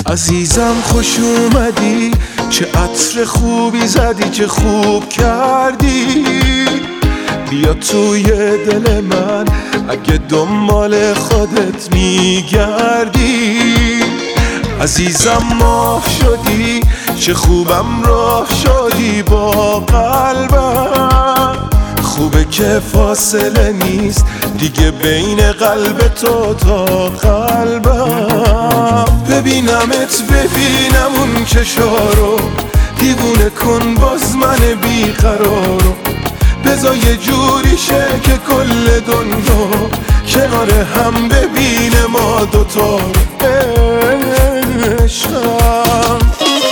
عزیزم خوش اومدی، چه عطر خوبی زدی، چه خوب کردی. بیا توی دل من اگه دنبال خودت میگردی. عزیزم ماه شدی، چه خوبم راه شدی با قلبم. خوبه که فاصله نیست دیگه بین قلب تو تا قلبم. ببینمت ببینم اون چشارو، دیوونه کن باز من بیقرارو. بذار یه جوری شه که کل دنیا کنار هم ببینه ما دوتا عشقم.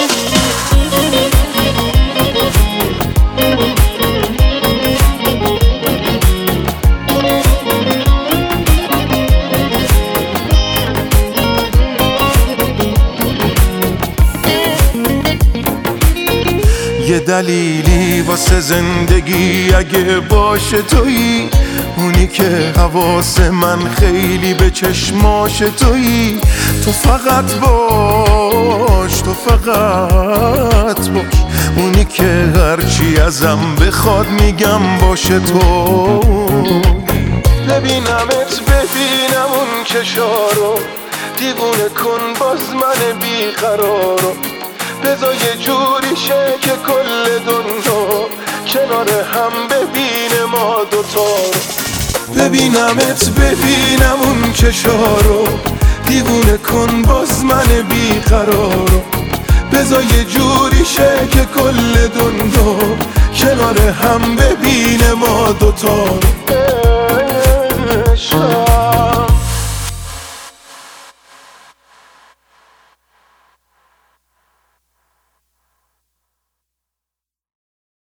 یه دلیلی واسه زندگی اگه باشه تویی، اونی که حواس من خیلی به چشماش تویی. تو فقط باش، تو فقط باش، اونی که هرچی ازم بخواد میگم باشه تو. ببینمت ببینم اون چشارو، دیوونه کن باز من بیقرارو. بذار یه جوری شه که کل دنیا کنار هم ببینه ما دوتا. ببینمت ببینم اون چشارو، دیوونه کن باز من بیقرارو. بذار یه جوری شه که کل دنیا کنار هم ببینه ما دوتا.